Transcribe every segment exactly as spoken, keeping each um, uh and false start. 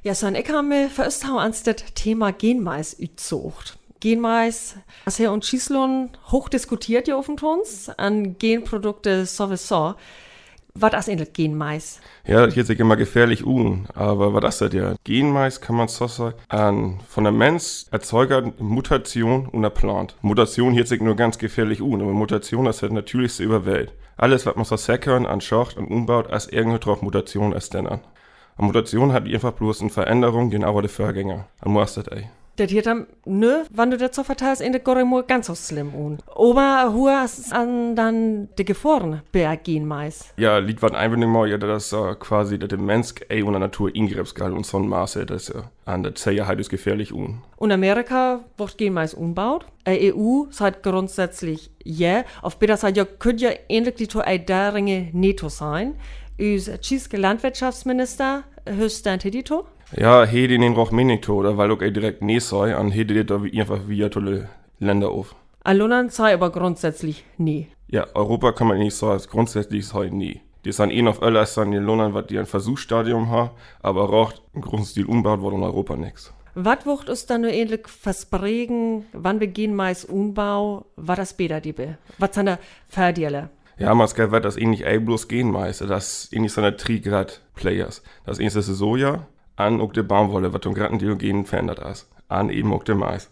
Ja, so, und ich habe mir first ans das Thema Genmais utsucht. Genmais, das Herr und Schießlohn hoch diskutiert hier auf uns, an Genprodukte sowieso. Was ist eigentlich Genmais? Ja, das hört sich immer gefährlich un, aber was ist das ja? Genmais kann man so sagen, an von der Mensch erzeugt Mutation und eine Plant. Mutation hört sich nur ganz gefährlich un, aber Mutation ist das natürlichste über Welt. Alles, was man so säckern, anschaut und umbaut, als irgendeine Mutation ist denn an. Eine Mutation hat einfach bloß eine Veränderung, genau wie der Vorgänger. Und was ist das, ey? Das hier dann, nö, wenn du das so verteilst, in der Goremur ganz so schlimm un. Aber wo ist an dann die Gefahren bei Genmais? Ja, liegt was einfach nicht mal, ja, das uh, quasi, dass der Mensch ey und der Natur ingriffsgeil und so ein Maße, das uh, an der Sicherheit ist gefährlich un. Und Amerika wird Genmais umbaut. Die E U sagt grundsätzlich ja. Auf bitte sagt ja, könnte ja ähnlich die Tour der Ringe netto sein. Unser tschische Landwirtschaftsminister höchstens die Tour. Ja, hede den Roch Menito, oder weil auch ey direkt nee sei, an hede da wie einfach wie tolle Länder auf. Allonan sei aber grundsätzlich nie. Ja, Europa kann man nicht sagen, grundsätzlich sei nie. Die sind eh noch öller, sind die Länder, was die ein Versuchsstadium haben, aber auch im großen Stil umbaut wurde in Europa nix. Was wird uns dann nur ähnlich versprechen, wann wir Genmais umbau, was das später die be? Was sind da Vorteile? Ja, man kann das ähnlich ey bloß Genmais, das ist ähnlich so eine Trigrad-Players. Das erste ist Soja, an auch die Baumwolle, was um gerade die Genen verändert ist. An eben auch der Mais.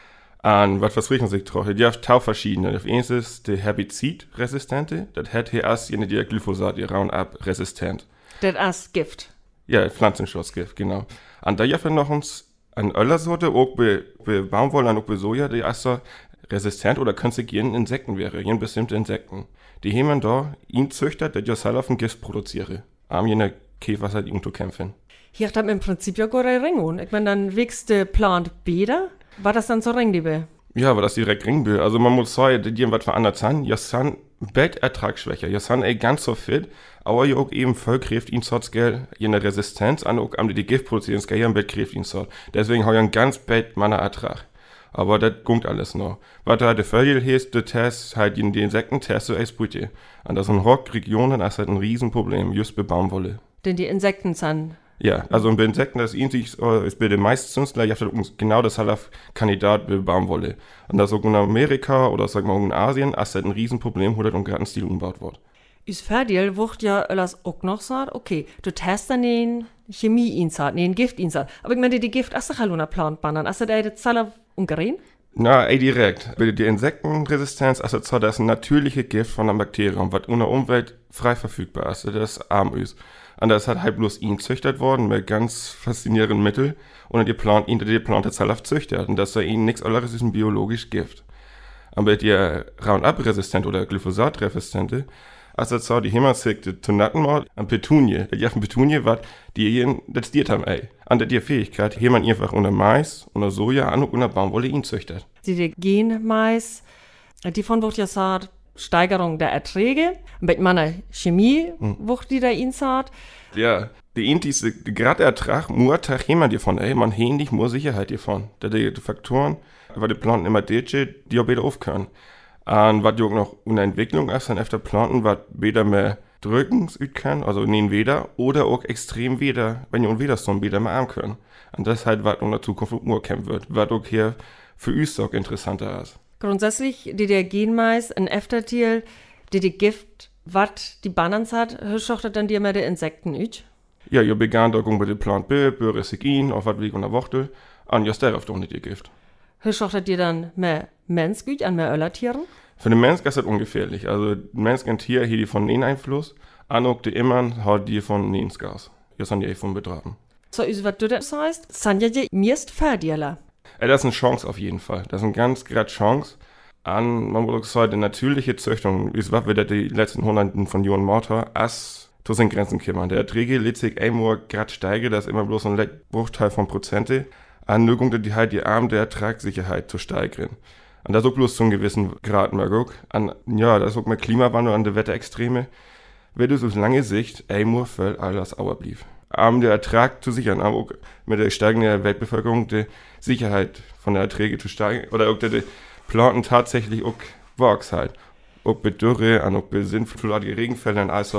An was versprechen sich drauf? Die haben tau verschiedene. Das erste ist die Herbizidresistente. Das hat hier erst jene, die Glyphosat, die Roundup-resistent. Das ist Gift. Ja, Pflanzenschutzgift, genau. An da haben noch uns eine Öllersorte, auch bei, bei Baumwolle und auch bei Soja, die ist so resistent oder können sich jeden Insekten wäre, jeden bestimmte Insekten. Die haben da ihn züchtet, der ja selber auf ein Gift produziere. Am jene Käfer halt irgendwo kämpfen. Hier hat im Prinzip ja gar ein Ring und ich meine, dann wächst der Plant Bäder. War das dann so Ring, die will? Ja, aber das direkt Ringbild. Also man muss sagen, die haben was verändert sein. Ja, sind Bettertragsschwächer. Ja, sind ey ganz so fit, aber ja auch eben vollkräft ihn so gell, jene Resistenz an, auch am die Gift produzieren, es ja im Bett kräft ihn so. Deswegen habe ich einen ganz bett Manner Ertrag. Aber das gungt alles noch. Was da der Vögel heißt, der Test, halt die Insekten-Test so als Brüte. Und das sind Rockregionen, das ist halt ein Riesenproblem, just bei Baumwolle. Denn die Insekten sind. Ja, also bei Insekten, das ist, ist bei den meisten Zünstlern, ich habe genau das halt auf Kandidat bei Baumwolle. Und das auch in Amerika oder sag mal in Asien, ist halt ein Riesenproblem, wo das um gerade ein Stil umgebaut wird. Is Ferdiel wird ja alles auch noch sagt, okay, du testest dann den Chemie-Insat, den Gift-Insat. Aber ich meine, die Gift ist doch halt eine Plantbahn, ist da die Zahl umgereden? Na, ey, direkt. Bei der Insektenresistenz ist das das natürliche Gift von einem Bakterium, was in der Umwelt frei verfügbar ist, das arm ist. Und das hat halt bloß ihn züchtet worden mit ganz faszinierenden Mitteln und die Plant ihn die Plant zelf züchtet. Und das ist ihnen nichts anderes als ein biologisches Gift. Aber die Roundup-resistente oder Glyphosat-resistente, also so die Himmelzirkte Tonattenmord an Petunie. Die haben Petunie, was die ihnen das diert haben, ey. An der Fähigkeit, hier man einfach unter Mais, unter Soja, an und unter Baumwolle ihn züchtet. Die Genmais, die von wird ja sagt, Steigerung der Erträge, mit meiner Chemie, hm. wird die da ihn sagt. Ja, die ihn diese, gerade Ertrag, nur Tag jemand davon, ey, man hehen nicht nur Sicherheit davon. Da die, die Faktoren, weil die Planten immer die, die auch wieder aufkönnen. Und was auch noch eine Entwicklung ist, dann öfter Planten, was weder mehr drücken können, also nehmen weder, oder auch extrem weder, wenn ihr und weder so weder mehr arm können. Und das ist halt, was in der Zukunft nur kämpfen wird, was auch hier für uns auch interessanter ist. Grundsätzlich, die der Genmais, ein Eftertier, die die Gift, was die Bananen hat, hört dann die immer die Insekten üt? Ja, ihr begann da bei der Plant B, Böresigin, auf was wie in der Woche, und just darauf doch nicht die Gift. Hört ihr dann mehr Mensch üt, an mehr Öllertieren? Für den Mensch ist das ungefährlich. Also, Mensch und Tier, hier die von den Einfluss, an auch die immer, hat die von den Gas. Hier sind die eh von betrafen. So, was du das heißt, sind ja die meist Verdieler. Ja, das ist eine Chance auf jeden Fall. Das ist eine ganz gerade Chance. An, man würde sagen, die natürliche Züchtung, ist was wir die letzten Hunderten von Jahren Mortar, als zu den Grenzen kommen. Der Erträge lädt sich einmal gerade steigen, das ist immer bloß ein Bruchteil von Prozente. An Nögung, die halt die Arm der Ertragssicherheit zu steigern. Und das auch bloß zu einem gewissen Grad mehr guck. An, ja, das ist auch mit Klimawandel an der Wetterextreme. Wird es auf lange Sicht einmal voll alles sauer blieb. Um der Ertrag zu sichern, aber auch mit der steigenden Weltbevölkerung die Sicherheit von der Erträge zu steigern. Oder auch die Planten tatsächlich auch wachsen halt. Auch bei Dürre, und auch bei sinnvollen Regenfällen und alles so.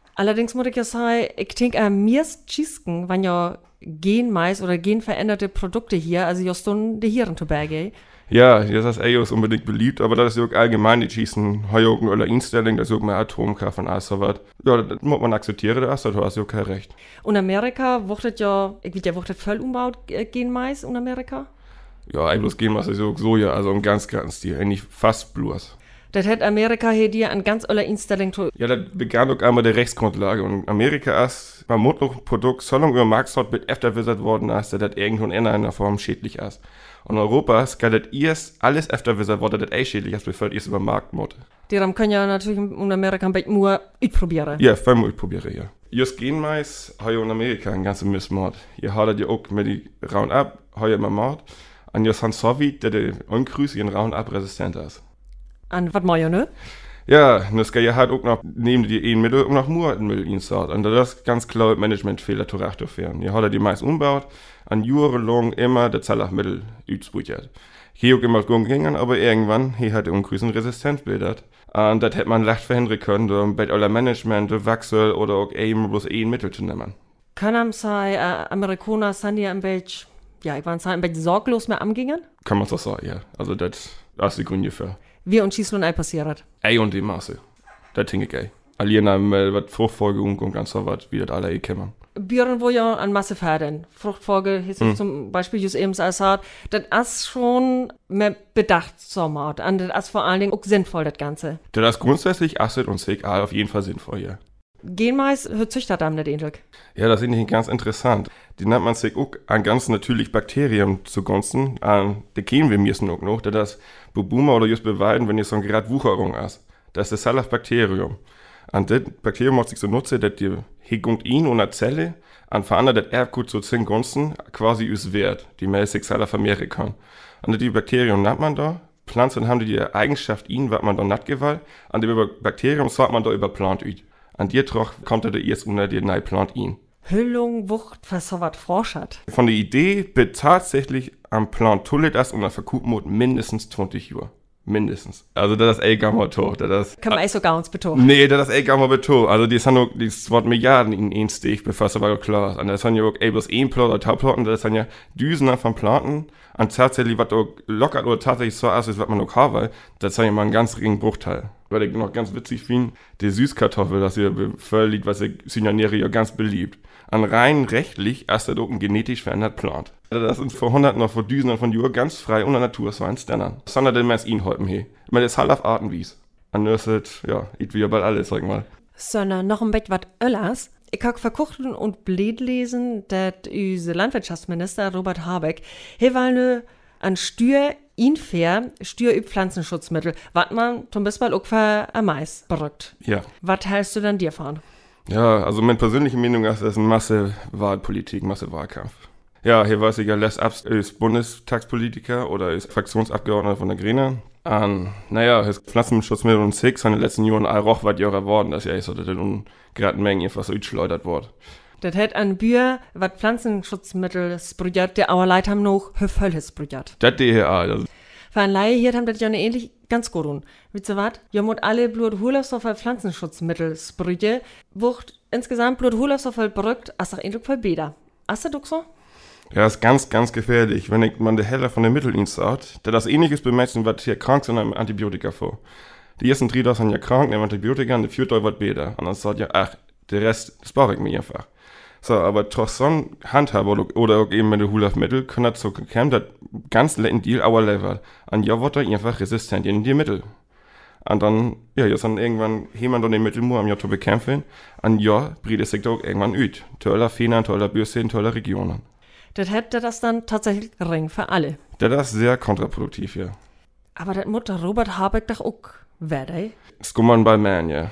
Allerdings muss ich ja sagen, ich denke, am meisten schießen, wenn ja genmais oder genveränderte Produkte hier, also just dann die Hieren zu bergen. Ja, das ist auch unbedingt beliebt, aber das ist auch allgemein, die schießen heute auch eine Einstellung, das ist auch mehr Atomkraft und alles so was. Ja, das muss man akzeptieren, das hast du hast ja auch kein Recht. Und Amerika wird das ja, ich weiß ja, wird das voll umbaut, äh, genmais in Amerika? Ja, eigentlich bloß Genmais ist auch Soja, also ein ganz ganz Stil, eigentlich fast bloß. Das hat Amerika hier dir an ganz aller Einstellung zu. Ja, das begann auch einmal die Rechtsgrundlage. Und Amerika ist, beim Produkt, solange über Marktort mit efterwissert worden ist, dass das irgendwo in einer Form schädlich ist. Und Europa ist, das erst alles efterwissert worden, dass das eh schädlich ist, bevor es über Markt muss. Die können ja natürlich in Amerika ein bisschen nur ausprobieren. Ja, voll mal ausprobieren, ja. Just Genmais hat ja in Amerika ein ganzer Missmord. Ihr hattet ja auch mit die Roundup, hat ja immer Mord. Und just Han Sovi, der der Ungrüß in Roundup resistent ist. An was mal ja, ne? Ja, das kann ja halt auch noch neben die E-Mittel auch noch Murdenmüll installiert. Und das ist ganz klar Managementfehler zu rechtfertigen. Ihr hat die meist umbaut, an jahrelang immer der Zahlachmittel ausprobiert. Hier auch immer gut gegangen, aber irgendwann hier hat der Ungrüßen Resistenz bildet. Und das hätte man leicht verhindern können, um bei aller Management, der Wechsel oder auch eben bloß ein Mittel zu nehmen. Können sei äh, Amerikaner sind ja ein bisschen, ja, ich würde sagen, ein bisschen sorglos mehr angingen? Kann man so sagen, ja. Also das, das ist die Gründe für. Wie und schießt nun ein passiert? Ey und die Masse. Das denke ich ey. Alina mal was Fruchtfolge und ganz so was, wie das alle eh kennen. Bieren wo ja an Masse Pferden. Fruchtfolge, hier hm. zum Beispiel just eben als hat, das ist schon mehr bedacht Sommer. Und das ist vor allen Dingen auch sinnvoll, das Ganze. Das ist grundsätzlich Acid und C A auf jeden Fall sinnvoll, ja. Genmais hört sich das am nicht ähnlich. Ja, das finde ich ganz interessant. Die nennt man sich auch an ganz natürlich Bakterien zugunsten. An, die kennen wir mir auch noch, dass das Bubuma oder just beweiden, wenn ihr so eine gerade Wucherung ist. Das ist das Bakterium. Und das Bakterium muss sich so nutzen, dass die Hegung in einer Zelle an verändert Erbgut zu zehn Gunsten quasi aus Wert, die mehr sich selber vermehren kann. Und die Bakterium nennt man da. Pflanzen haben die Eigenschaft in, was man da nicht gewollt. Und über Bakterium sagt man da über Plant üt. An dir troch kommt er erst unter die neue Plant in. Hüllung, Wucht, was so was forschert. Von der Idee bis tatsächlich am Plant tullet das und der Verkupmut mindestens zwanzig Jahre. Mindestens. Also das ist eh gamma to. Das kann man eh so gar uns betonen. Nee, das ist eh gamma beto. Also die sind noch, die zwei Milliarden in ein Stich, bevor es aber klar ist. Und das sind ja auch eh bloß ein Plot oder Taubplotten, das sind ja Düsen von Planten. Und tatsächlich, was auch lockert oder tatsächlich so ist, was man noch haben will, das ist ja mal ein ganz geringen Bruchteil. Weil ich noch ganz witzig finde, die Süßkartoffel, das hier liegt, was ich Synjanere ja ganz beliebt. An rein rechtlich ist das auch ein genetisch verändert Plant. Das sind vor hunderten noch vor Düsen von Jahren ganz frei unter Natur so ein Stannern. Sondern den meist ihn heute hier. Ich meine, das ist halt auf Artenwies. Und das ist, ja, ich will ja bald alles, sag ich mal. Sondern noch ein bisschen was Öllers. Ich habe verkuchten und blöd lesen, dass unser Landwirtschaftsminister Robert Habeck hier war ne an Stür infair Stür über Pflanzenschutzmittel, was man zum Beispiel auch für am Mais berückt. Ja. Was hältst du dann dir von? Ja, also meine persönliche Meinung ist, das ist eine Masse Wahlpolitik, Masse Wahlkampf. Ja, hier weiß ich ja, Les Abs ist Bundestagspolitiker oder ist Fraktionsabgeordneter von der Grünen. Und naja, das Pflanzenschutzmittel und Six in den letzten Jahren all roch was ja geworden, dass ja ich so, dass das in gerade Mengen einfach so geschleudert wird. Das hat ein Bier, was Pflanzenschutzmittel sprüht, der aber Leute haben noch Höfölles sprüht. Das D H A, das. Für ein Laie hier haben das ja eine ähnlich ganz gut tun. Wisst ihr was? Ja, muss alle Bluthurlastoffe Pflanzenschutzmittel sprühen, wird insgesamt Bluthurlastoffe berückt, als auch ähnlich voll Bäder. Ist das doch so? Ja, ist ganz, ganz gefährlich, wenn ich man die Helle von den Mitteln sagt, da das ähnliches bei Menschen, was hier krank sind, einem Antibiotika vor. Die ersten drei sind ja krank, nehmen Antibiotika und die vierte wird Bäder. Und dann sagt ja, ach, der Rest, das brauche ich mir einfach. So, aber trotz so einem Handhaber oder, oder auch eben mit den Hulafmittel können das so kämen, das ganz letten Deal our level. Und ja, wird er einfach resistent in die Mittel. Und dann, ja, jetzt dann irgendwann jemand an den Mittel muss am ja zu bekämpfen. Und ja, bringt es sich doch irgendwann üt. Toller Fehler, toller Bürste, toller Regionen. Das hätte das dann tatsächlich ring für alle. Das ist sehr kontraproduktiv, ja. Aber das muss der Robert Habeck doch auch werden. Das kann man bei man, ja.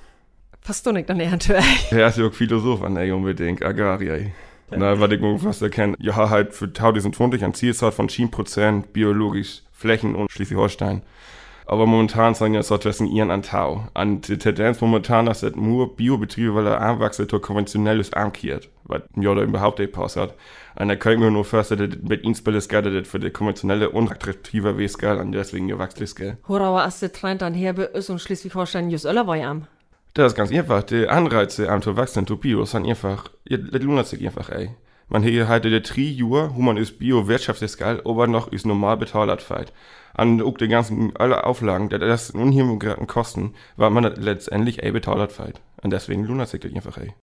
Fast du nicht dann eher. Er ist ja auch Philosoph an der unbedingt, Agari, ey. Ja. Na, was ich mir fast erkenne, ja, halt für zwanzig zwanzig ein Zielzahl von sieben Prozent biologisch Flächen und Schleswig-Holstein. Aber momentan sagen ja so etwas in ihren Antau. Und die Tendenz momentan ist, dass nur Biobetriebe, weil er anwachsen, durch konventionelles ankehrt. Was ja da überhaupt nicht passt hat. Und da können wir nur fast, dass das mit uns billig geht, dass das für die konventionelle unattraktiver Weg geht und deswegen gewachsen ist, gell. Horauer ist der Trend dann her bei uns und Schleswig-Holstein just öller war ja am. Das ist ganz einfach. Die Anreize am zu wachsen zu Bio sind einfach, das lohnt sich einfach, ey. Man hier halt die drei Jahre, wo man ist Bio-Wirtschaftsgeld, aber noch ist normal bezahlt feit. Und auch die ganzen, alle Auflagen, das ist unheimlich Kosten, weil man das letztendlich ey bezahlt feit. Und deswegen lohnt sich das einfach, ey.